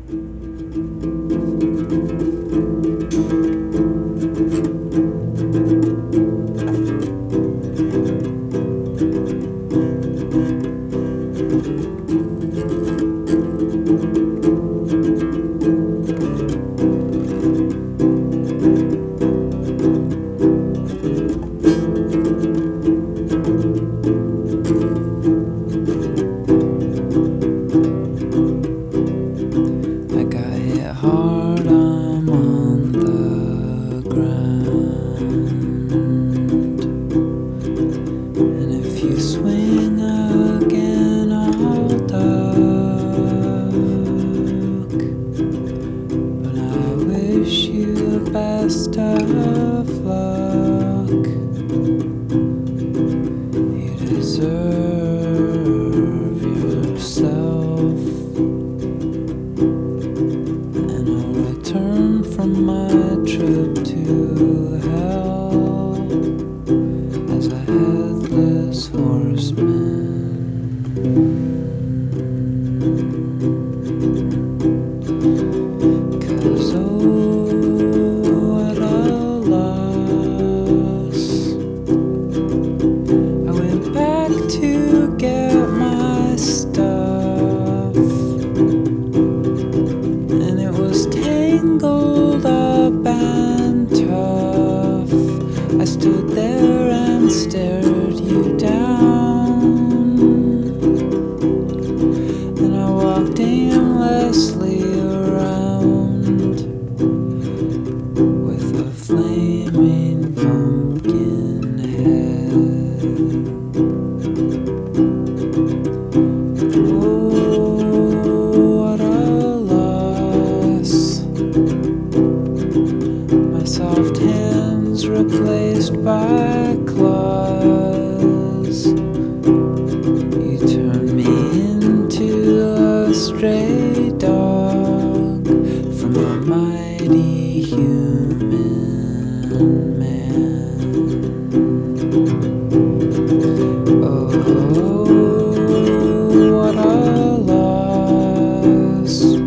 I got hit hard, I'm on the ground. And if you swing again, I'll duck. But I wish you the best of luck. You deserve yourself. And I'll return from my trip to hell as a headless horseman. 'Cause oh, what a loss. I went back to get my stuff, and it was tangled up and tough. I stood there and stared you down, and I walked aimlessly around with a flaming pumpkin head. Oh, what a loss. My soft hands replaced by claws. You turned me into a stray dog from a mighty human man. Oh, what a loss.